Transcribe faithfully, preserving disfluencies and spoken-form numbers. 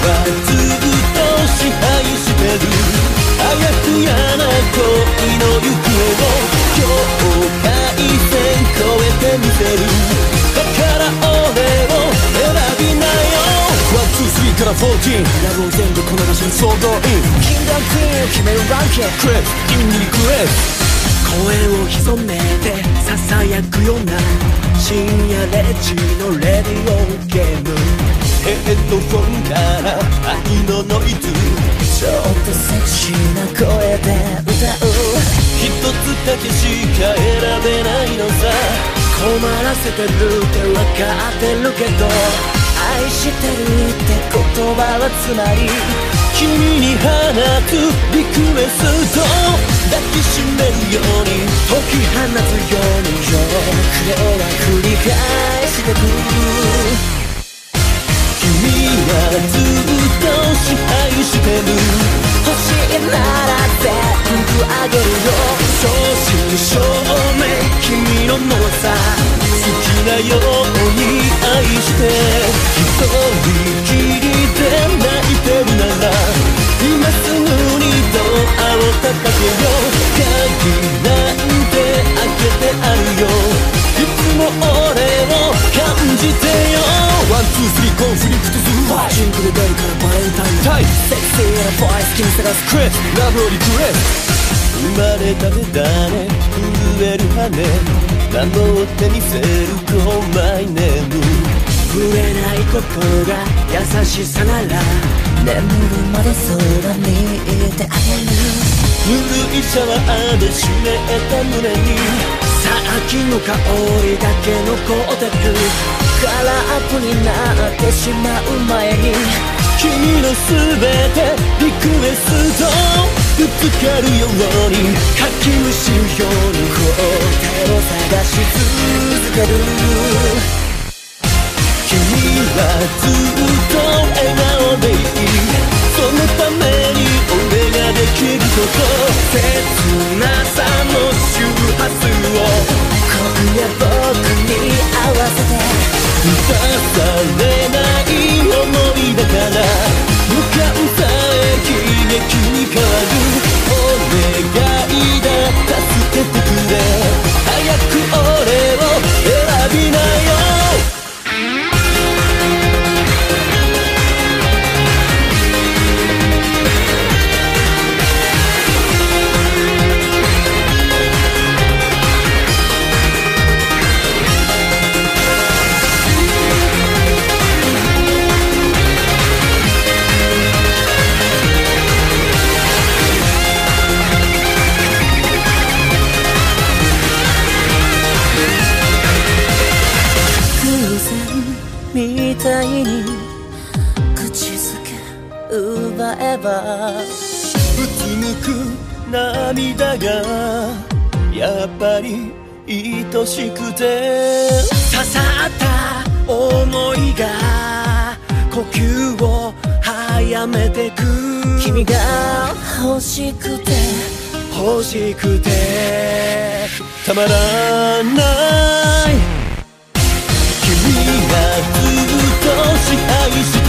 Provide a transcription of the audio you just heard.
はずっと支配してる。あやふやな恋の行方を境界線越えてみせる。だから俺を選びなよ。ワン、ツー、スリーからフォーティーン、ラブを全部この場所に総動員。キングダムクイーンを決めるランキング。クレープ、君にリクエスト。声を潜めてささやくような深夜レジのレディオゲーム。ヘッドフォンから愛のノイズ、ちょっとセクシーな声で歌う。一つだけしか選べないのさ。困らせてるって分かってるけど、愛してるって言葉はつまり君に放つリクエスト。抱きしめるように解き放つようによ、これは繰り返してく。君はずっと支配してる。欲しいなら全部あげるよ。正真正銘君のものさ。好きなように愛して、一人きりで泣いてるなら今すぐにドアを叩けよ。鍵なんて開けてあるよ。いつも俺を感じてよ。ワン、ツー、スリー、コンフリクトズー。ジングルベルからバレンタインタイム。セクシーなボイス君探すクレス、ラブをリクエスト。生まれたてだね、震える羽、名乗ってみせる Call my name。 触れないことが優しさなら眠るまでそばにいてあげる。ぬるいシャワーで湿った胸にさっきの香りだけ残ってる。空っぽになってしまう前に君のすべてリクエストぶつかるようにかきむしるように答えを探し続ける。君はずっと笑顔でいい。そのために俺ができること、切なさの周波数を今夜僕に合わせて。満たされない想いだから向かうさえ悲劇に変わる。お願いだ助けてくれ。早く俺を選びなよ。みたいに口づけ奪えばうつむく涙がやっぱり愛しくて。刺さった想いが呼吸を早めてく。君が欲しくて欲しくてたまらない。君がずっと支配して